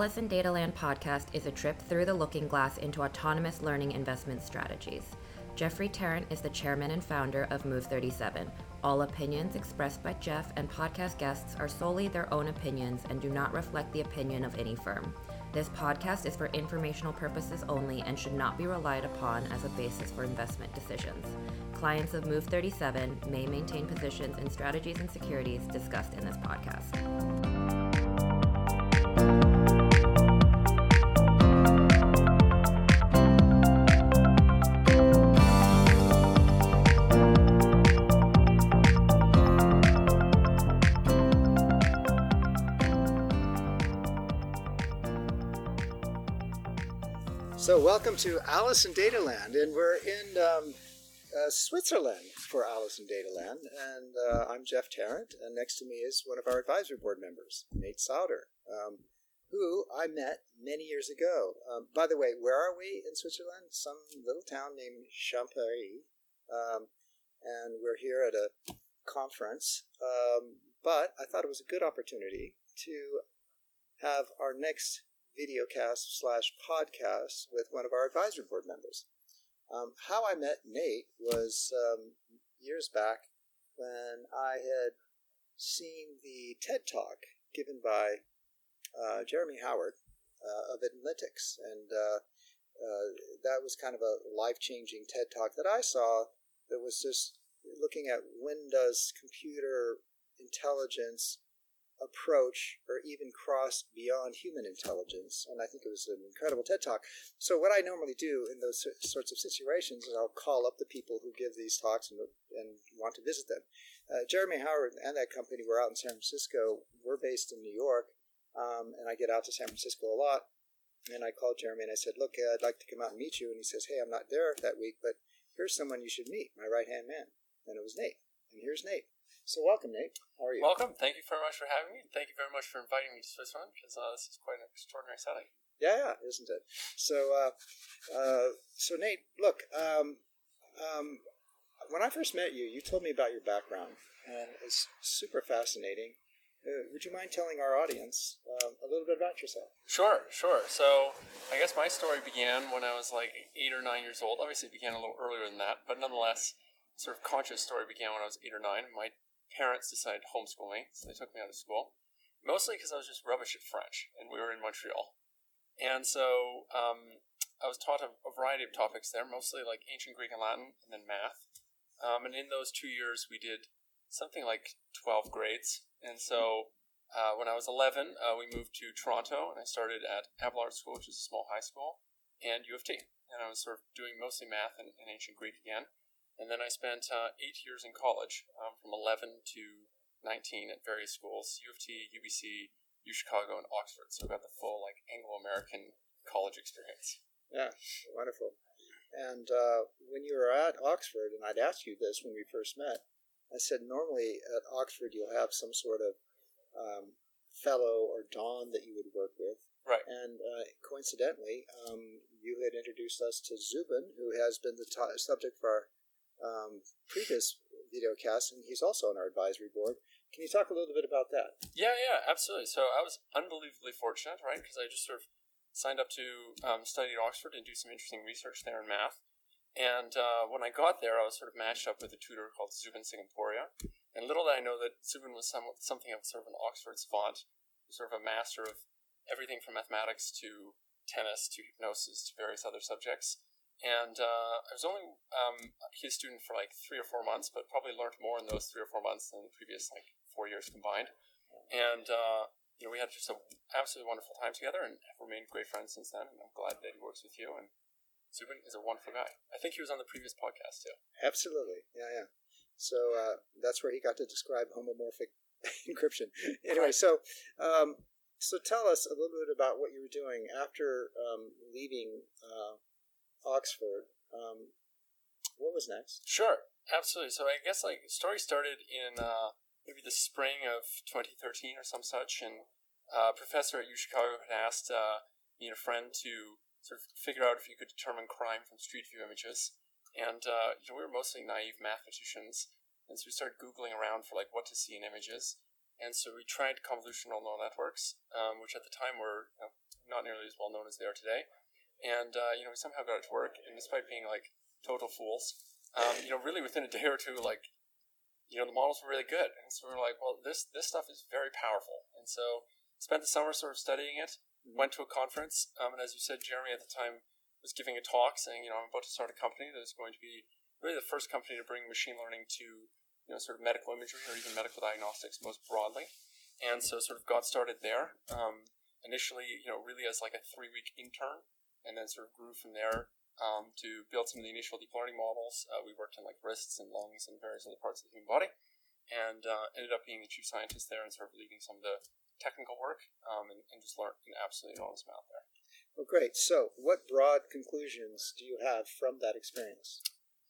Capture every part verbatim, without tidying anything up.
Alice in Dataland podcast is a trip through the looking glass into autonomous learning investment strategies. Jeffrey Tarrant is the chairman and founder of Move thirty-seven. All opinions expressed by Jeff and podcast guests are solely their own opinions and do not reflect the opinion of any firm. This podcast is for informational purposes only and should not be relied upon as a basis for investment decisions. Clients of Move thirty-seven may maintain positions in strategies and securities discussed in this podcast. So welcome to Alice in Dataland, and we're in um, uh, Switzerland for Alice in Dataland, and uh, I'm Jeff Tarrant, and next to me is one of our advisory board members, Nate Sauter, um, who I met many years ago. Um, by the way, where are we in Switzerland? Some little town named Champéry, um, and we're here at a conference, um, but I thought it was a good opportunity to have our next videocast slash podcast with one of our advisory board members. Um, how I met Nate was um, years back when I had seen the TED Talk given by uh, Jeremy Howard uh, of Analytics, and uh, uh, that was kind of a life-changing TED Talk that I saw that was just looking at when does computer intelligence approach or even cross beyond human intelligence, and I think it was an incredible TED Talk. So what I normally do in those sorts of situations is I'll call up the people who give these talks and, and want to visit them. Uh, Jeremy Howard and that company were out in San Francisco. We're based in New York, um, and I get out to San Francisco a lot, and I called Jeremy and I said, look, I'd like to come out and meet you, and he says, hey, I'm not there that week, but here's someone you should meet, my right-hand man, and it was Nate, and here's Nate. So welcome, Nate. How are you? Welcome. Thank you very much for having me. Thank you very much for inviting me to Switzerland, because uh, this is quite an extraordinary setting. Yeah, yeah, isn't it? So, uh, uh, so Nate, look, um, um, when I first met you, you told me about your background, and it's super fascinating. Uh, would you mind telling our audience uh, a little bit about yourself? Sure, sure. So I guess my story began when I was like eight or nine years old. Obviously, it began a little earlier than that, but nonetheless, sort of conscious story began when I was eight or nine. My parents decided to homeschool me, so they took me out of school, mostly because I was just rubbish at French, and we were in Montreal. And so um, I was taught a, a variety of topics there, mostly like ancient Greek and Latin, and then math. Um, and in those two years, we did something like twelve grades. And so uh, when I was eleven, uh, we moved to Toronto, and I started at Abelard School, which is a small high school, and U of T. And I was sort of doing mostly math and, and ancient Greek again. And then I spent uh, eight years in college, um, from eleven to nineteen at various schools, U of T, U B C, U Chicago, and Oxford. So I got the full like Anglo-American college experience. Yeah, wonderful. And uh, when you were at Oxford, and I'd asked you this when we first met, I said normally at Oxford you'll have some sort of um, fellow or don that you would work with. Right. And uh, coincidentally, um, you had introduced us to Zubin, who has been the t- subject for our Um, previous video cast, and he's also on our advisory board. Can you talk a little bit about that? Yeah, yeah, absolutely. So I was unbelievably fortunate, right? Because I just sort of signed up to um, study at Oxford and do some interesting research there in math. And uh, when I got there, I was sort of matched up with a tutor called Zubin Singaporia. And little did I know that Zubin was some, something of sort of an Oxford savant, sort of a master of everything from mathematics to tennis to hypnosis to various other subjects. And uh, I was only um, his student for like three or four months, but probably learned more in those three or four months than the previous like four years combined. And uh, you know, we had just an absolutely wonderful time together, and have remained great friends since then. And I'm glad that he works with you. And Zubin is a wonderful guy. I think he was on the previous podcast too. Absolutely, yeah, yeah. So uh, that's where he got to describe homomorphic encryption. Anyway, so um, so tell us a little bit about what you were doing after um, leaving Uh, Oxford. Um, what was next? Sure, absolutely. So I guess like the story started in uh, maybe the spring of twenty thirteen or some such, and uh, a professor at U Chicago had asked uh, me and a friend to sort of figure out if you could determine crime from street view images. And uh, you know, we were mostly naive mathematicians, and so we started Googling around for like what to see in images. And so we tried convolutional neural networks, um, which at the time were you know, not nearly as well known as they are today. And, uh, you know, we somehow got it to work. And despite being, like, total fools, um, you know, really within a day or two, like, you know, the models were really good. And so we were like, well, this, this stuff is very powerful. And so spent the summer sort of studying it, went to a conference. Um, and as you said, Jeremy at the time was giving a talk saying, you know, I'm about to start a company that is going to be really the first company to bring machine learning to you know, sort of medical imagery or even medical diagnostics most broadly. And so sort of got started there. Um, initially, you know, really as like a three-week intern, and then sort of grew from there um, to build some of the initial deep learning models. Uh, we worked in like wrists and lungs and various other parts of the human body, and uh, ended up being the chief scientist there and sort of leading some of the technical work um, and, and just learned an absolutely enormous amount there. Well, great. So what broad conclusions do you have from that experience?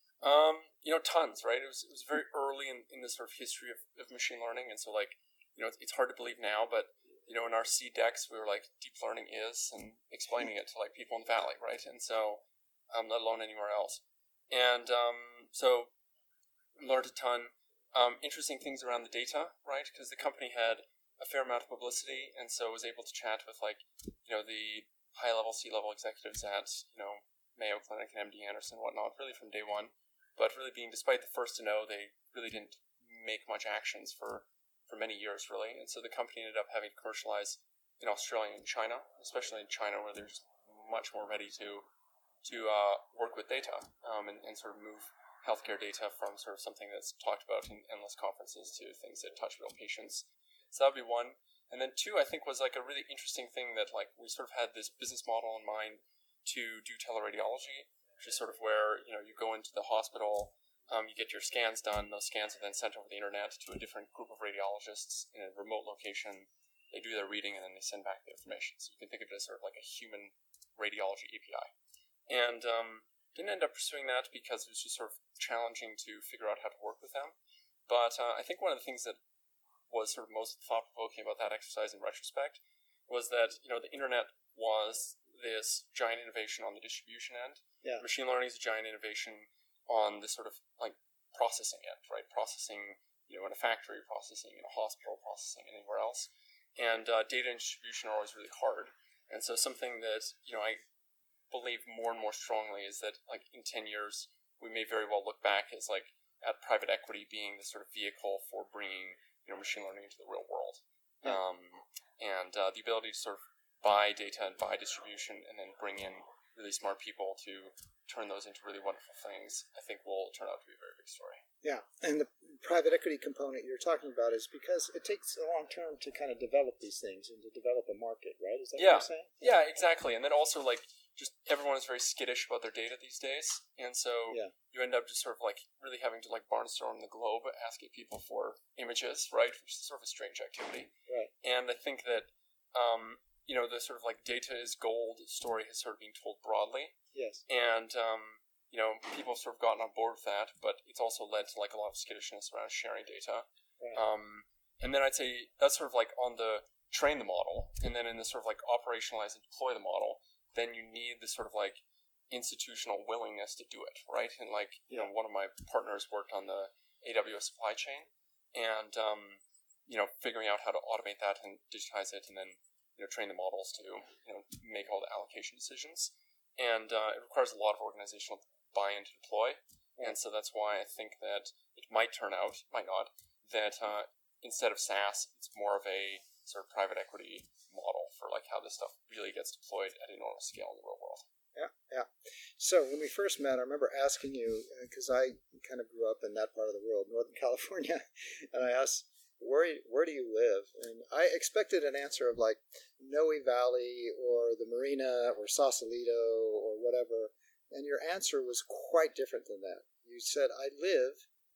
Um, you know, tons, right? It was it was very early in, in the sort of history of, of machine learning, and so like, you know, it's, it's hard to believe now, but you know, in our seed decks, we were like, deep learning is, and explaining it to like people in the valley, right? And so, um, let alone anywhere else. And um, so, learned a ton. Um, interesting things around the data, right? Because the company had a fair amount of publicity, and so was able to chat with like, you know, the high level, C level executives at you know Mayo Clinic and M D Anderson and whatnot, really from day one. But really being, despite the first to know, they really didn't make much actions for, for many years, really. And so the company ended up having to commercialize in Australia and China, especially in China, where they're just much more ready to to uh, work with data um, and, and sort of move healthcare data from sort of something that's talked about in endless conferences to things that touch real patients. So that would be one. And then two, I think, was like a really interesting thing that like we sort of had this business model in mind to do teleradiology, which is sort of where, you know, you go into the hospital, um, you get your scans done, those scans are then sent over the internet to a different group of radiologists in a remote location. They do their reading and then they send back the information. So you can think of it as sort of like a human radiology A P I. And um, didn't end up pursuing that because it was just sort of challenging to figure out how to work with them. But uh, I think one of the things that was sort of most thought-provoking about that exercise in retrospect was that, you know, the internet was this giant innovation on the distribution end. Yeah. Machine learning is a giant innovation on the sort of like processing end, right? Processing, you know, in a factory, processing in a hospital, processing anywhere else. And uh, data and distribution are always really hard. And so something that, you know, I believe more and more strongly is that like in ten years, we may very well look back as like at private equity being the sort of vehicle for bringing, you know, machine learning into the real world. Yeah. Um, and uh, the ability to sort of buy data and buy distribution and then bring in really smart people to turn those into really wonderful things, I think will turn out to be a very big story. Yeah, and the private equity component you're talking about is because it takes a long term to kind of develop these things and to develop a market, right? Is that yeah. what you're saying? Yeah, exactly. And then also like just everyone is very skittish about their data these days, and so yeah. you end up just sort of like really having to like barnstorm the globe asking people for images, right? Which is sort of a strange activity. Right. And I think that um, you know, the sort of like data is gold story has sort of been told broadly. Yes. And, um, you know, people have sort of gotten on board with that, but it's also led to like a lot of skittishness around sharing data. Right. Um, and then I'd say that's sort of like on the train the model, and then in the sort of like operationalize and deploy the model, then you need this sort of like institutional willingness to do it, right? And like, you know, one of my partners worked on the A W S supply chain, and, um, you know, figuring out how to automate that and digitize it and then, you know, train the models to, you know, make all the allocation decisions. And uh, it requires a lot of organizational buy-in to deploy. And so that's why I think that it might turn out, might not, that uh, instead of SaaS, it's more of a sort of private equity model for like how this stuff really gets deployed at enormous scale in the real world. Yeah, yeah. So when we first met, I remember asking you, because I kind of grew up in that part of the world, Northern California, and I asked, Where where do you live? And I expected an answer of like Noe Valley or the Marina or Sausalito or whatever. And your answer was quite different than that. You said, I live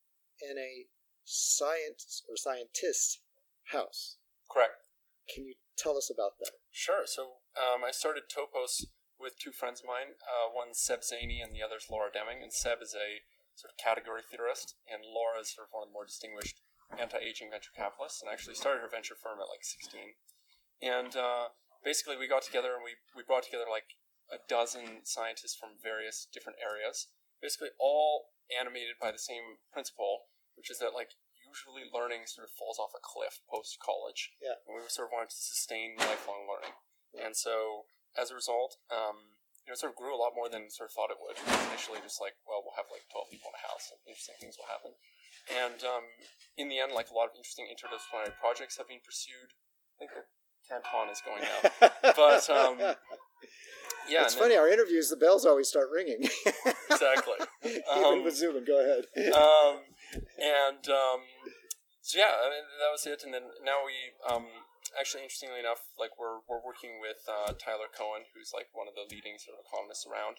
in a science or scientist house. Correct. Can you tell us about that? Sure. So um, I started Topos with two friends of mine. Uh, one's Seb Zaney and the other's Laura Deming. And Seb is a sort of category theorist, and Laura is sort of one of the more distinguished anti-aging venture capitalists, and actually started her venture firm at like sixteen. And uh, basically we got together and we, we brought together like a dozen scientists from various different areas, basically all animated by the same principle, which is that like you usually learning sort of falls off a cliff post-college. Yeah. And we sort of wanted to sustain lifelong learning. Yeah. And so, as a result, um, you know, it sort of grew a lot more than sort of thought it would. It was initially just like, well, we'll have like twelve people in a house and interesting things will happen. And um, in the end, like a lot of interesting interdisciplinary projects have been pursued. I think the Canton is going now. But, um, yeah. It's funny, then, our interviews, the bells always start ringing. Exactly. Even um, with Zoom, go ahead. um, and um, so, yeah, I mean, that was it. And then now we, um, actually, interestingly enough, like we're we're working with uh, Tyler Cohen, who's like one of the leading sort of economists around,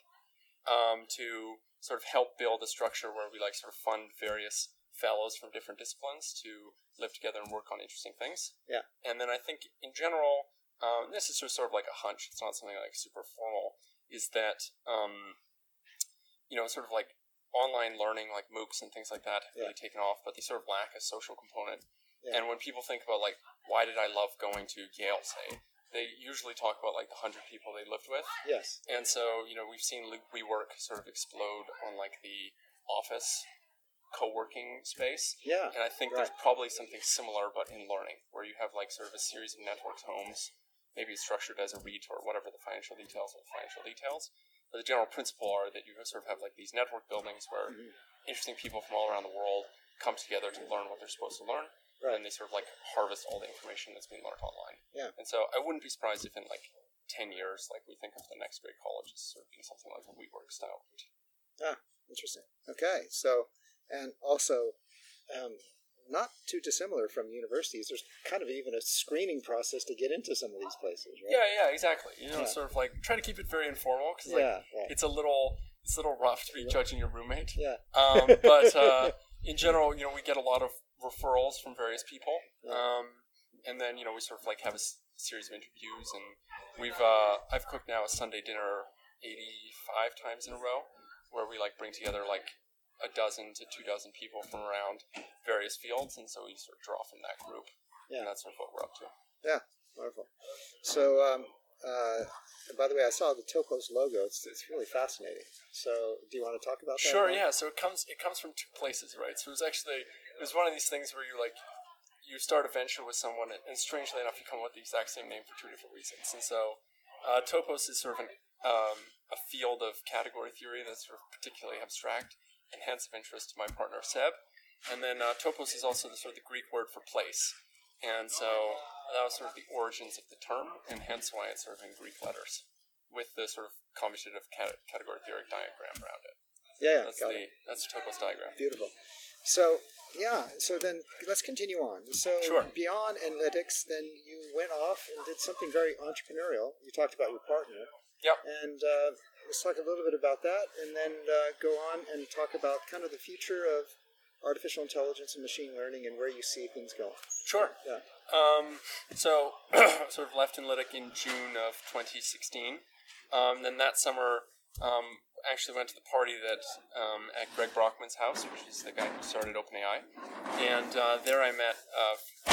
um, to sort of help build a structure where we like sort of fund various fellows from different disciplines to live together and work on interesting things. Yeah. And then I think in general, um, this is sort of like a hunch. It's not something like super formal. Is that um, you know, sort of like online learning, like MOOCs and things like that, have yeah. really taken off, but they sort of lack a social component. Yeah. And when people think about like, why did I love going to Yale, say, they usually talk about like the hundred people they lived with. Yes. And so, you know, we've seen WeWork sort of explode on like the office co-working space. Yeah. And I think right. there's probably something similar, but in learning, where you have like sort of a series of networked homes, maybe it's structured as a REIT or whatever the financial details are the financial details. But the general principle are that you sort of have like these network buildings where mm-hmm. interesting people from all around the world come together to learn what they're supposed to learn. Right. And they sort of like harvest all the information that's being learned online. Yeah. And so I wouldn't be surprised if in like ten years, like we think of the next great college as sort of being something like a WeWork style. Ah, interesting. Okay. So, and also, um, not too dissimilar from universities. There's kind of even a screening process to get into some of these places, right? Yeah, yeah, exactly. You know, yeah. sort of like try to keep it very informal because like yeah, yeah. it's a little it's a little rough to be judging your roommate. Yeah. Um, but uh, in general, you know, we get a lot of referrals from various people, yeah. um, and then you know we sort of like have a s- series of interviews, and we've uh, I've cooked now a Sunday dinner eighty-five times in a row, where we like bring together like a dozen to two dozen people from around various fields, and so we sort of draw from that group. Yeah, and that's sort of what we're up to. Yeah, wonderful. So, um, uh, by the way, I saw the Topos logo. It's it's really fascinating. So, do you want to talk about that? Sure. Yeah. So it comes it comes from two places, right? So it was actually it was one of these things where you like you start a venture with someone, and strangely enough, you come up with the exact same name for two different reasons. And so, uh, Topos is sort of an, um, a field of category theory that's sort of particularly abstract, and hence of interest to my partner Seb. And then uh, Topos is also the sort of the Greek word for place, and so that was sort of the origins of the term, and hence why it's sort of in Greek letters, with the sort of commutative cat- category theoretic diagram around it. Yeah, that's got the it. that's the Topos diagram. Beautiful. So yeah, so then let's continue on. So sure. Beyond analytics, then you went off and did something very entrepreneurial. You talked about your partner. Yep. And uh, let's talk a little bit about that, and then uh, go on and talk about kind of the future of artificial intelligence and machine learning and where you see things going. Sure. Yeah. Um, so, sort of left Analytic in June of twenty sixteen. Um, then that summer, um, actually went to the party that um, at Greg Brockman's house, which is the guy who started OpenAI. And uh, there I met a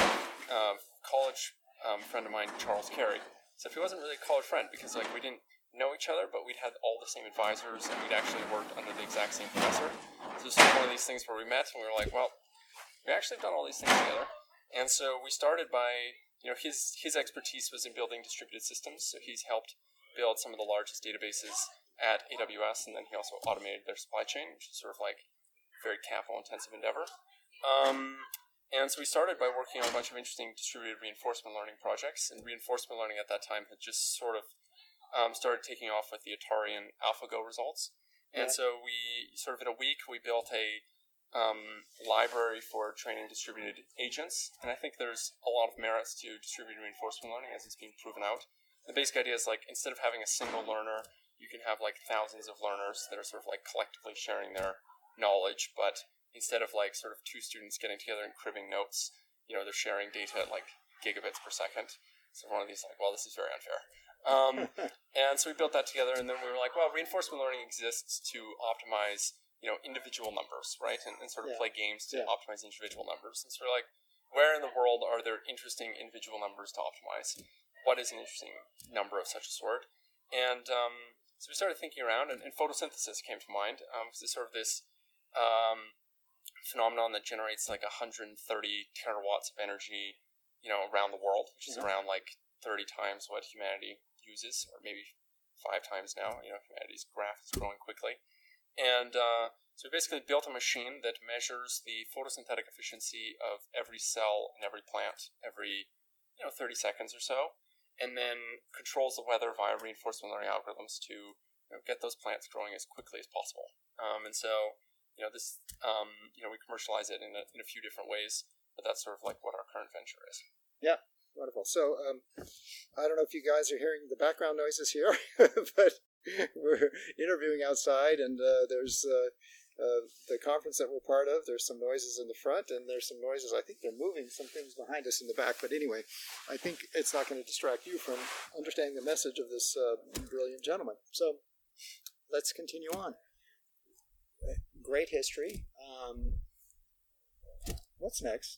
uh, college um, friend of mine, Charles Carey. So he wasn't really a college friend because like we didn't know each other, but we'd had all the same advisors and we'd actually worked under the exact same professor. So this was one of these things where we met and we were like, well, we actually have done all these things together. And so we started by, you know, his his expertise was in building distributed systems. So he's helped build some of the largest databases at A W S, and then he also automated their supply chain, which is sort of like a very capital-intensive endeavor. Um, and so we started by working on a bunch of interesting distributed reinforcement learning projects, and reinforcement learning at that time had just sort of um, started taking off with the Atari and AlphaGo results. And yeah. so we, sort of in a week, we built a um, library for training distributed agents, and I think there's a lot of merits to distributed reinforcement learning as it's being proven out. The basic idea is like, instead of having a single learner, you can have like thousands of learners that are sort of like collectively sharing their knowledge, but instead of like sort of two students getting together and cribbing notes, you know, they're sharing data at like gigabits per second. So one of these like, well, this is very unfair. Um, and so we built that together, and then we were like, well, reinforcement learning exists to optimize, you know, individual numbers, right? And, and sort of yeah. play games to yeah. optimize individual numbers. And so we're like, where in the world are there interesting individual numbers to optimize? What is an interesting number of such a sort? And um, so we started thinking around, and, and photosynthesis came to mind, because um, it's sort of this um, phenomenon that generates like one hundred thirty terawatts of energy, you know, around the world, which is mm-hmm. around like thirty times what humanity uses, or maybe five times now. You know, humanity's graph is growing quickly. And uh, so we basically built a machine that measures the photosynthetic efficiency of every cell in every plant every, you know, thirty seconds or so, and then controls the weather via reinforcement learning algorithms to, you know, get those plants growing as quickly as possible. Um, and so, you know, this, um, you know, we commercialize it in a, in a few different ways, but that's sort of like what our current venture is. Yeah. Wonderful. So, um, I don't know if you guys are hearing the background noises here, but we're interviewing outside, and uh, there's uh, uh, the conference that we're part of. There's some noises in the front, and there's some noises. I think they're moving some things behind us in the back. But anyway, I think it's not going to distract you from understanding the message of this uh, brilliant gentleman. So, let's continue on. Great history. Um, what's next?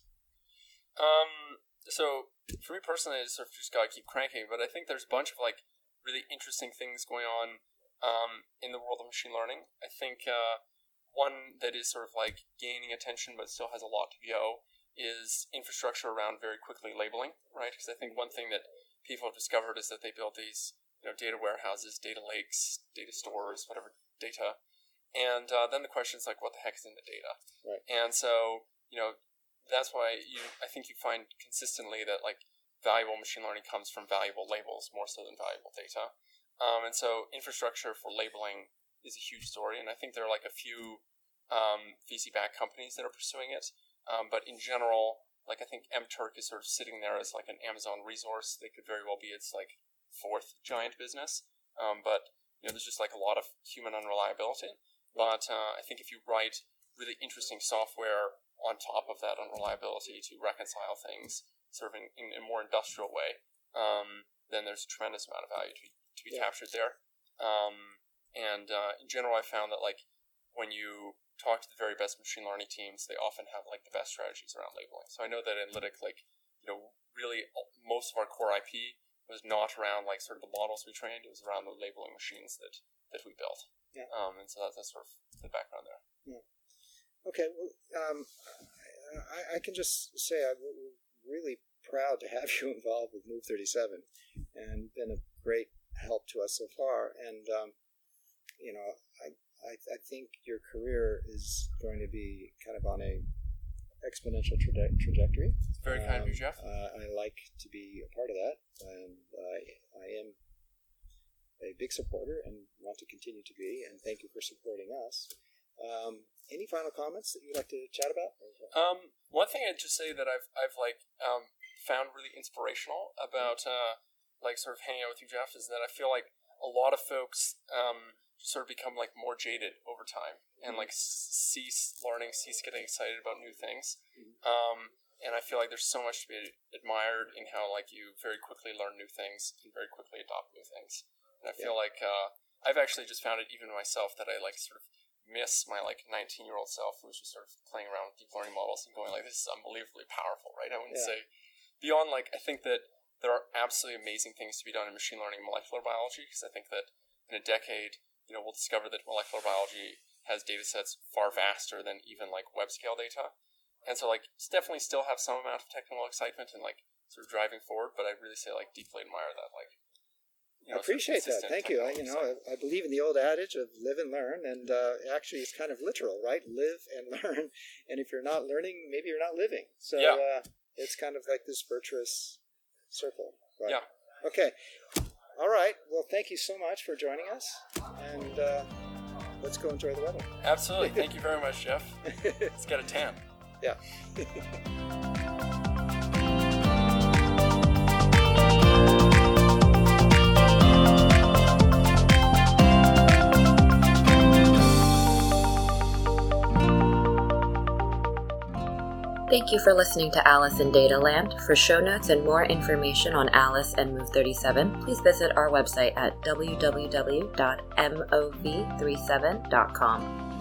Um. So. For me personally, I sort of just gotta keep cranking, but I think there's a bunch of like really interesting things going on um, in the world of machine learning. I think uh, one that is sort of like gaining attention but still has a lot to go is infrastructure around very quickly labeling, right? Because I think one thing that people have discovered is that they build these, you know, data warehouses, data lakes, data stores, whatever data, and uh, then the question is like, what the heck is in the data? Right. And so, you know, that's why you, I think you find consistently that like valuable machine learning comes from valuable labels more so than valuable data. Um, and so infrastructure for labeling is a huge story. And I think there are like a few um, V C-backed companies that are pursuing it. Um, but in general, like I think mTurk is sort of sitting there as like an Amazon resource. They could very well be its like fourth giant business. Um, but you know, there's just like a lot of human unreliability. But uh, I think if you write really interesting software on top of that unreliability to reconcile things sort of in, in a more industrial way, um, then there's a tremendous amount of value to be, to be yeah. captured there. Um, and uh, in general, I found that like when you talk to the very best machine learning teams, they often have like the best strategies around labeling. So I know that Analytic, like, you know, really most of our core I P was not around like sort of the models we trained. It was around the labeling machines that, that we built. Yeah. Um, and so that's, that's sort of the background there. Yeah. Okay, well, um, I, I can just say I'm really proud to have you involved with Move thirty-seven, and been a great help to us so far. And um, you know, I, I I think your career is going to be kind of on a exponential traje- trajectory. Very kind um, of you, Jeff. Uh, I like to be a part of that, and I I am a big supporter and want to continue to be. And thank you for supporting us. Um, any final comments that you'd like to chat about? Um, one thing I'd just say that I've I've like um, found really inspirational about uh, like sort of hanging out with you, Jeff, is that I feel like a lot of folks um, sort of become like more jaded over time and like cease learning, cease getting excited about new things. Um, and I feel like there's so much to be admired in how like you very quickly learn new things and very quickly adopt new things. And I feel yeah. like uh, I've actually just found it even myself that I like sort of miss my like nineteen year old self who was just sort of playing around with deep learning models and going like, this is unbelievably powerful, right? I wouldn't yeah. say beyond like, I think that there are absolutely amazing things to be done in machine learning and molecular biology, because I think that in a decade, you know, we'll discover that molecular biology has data sets far vaster than even like web scale data. And so like it's definitely still have some amount of technical excitement and like sort of driving forward, but I really say like deeply admire that like You know, I appreciate that. Thank you. I, you know, I, I believe in the old adage of live and learn, and uh, actually, it's kind of literal, right? Live and learn, and if you're not learning, maybe you're not living. So yeah. uh, it's kind of like this virtuous circle. Right? Yeah. Okay. All right. Well, thank you so much for joining us, and uh, let's go enjoy the weather. Absolutely. Thank you very much, Jeff. Let's get a tan. Yeah. Thank you for listening to Alice in Dataland. For show notes and more information on Alice and Move thirty-seven, please visit our website at w w w dot mov thirty-seven dot com.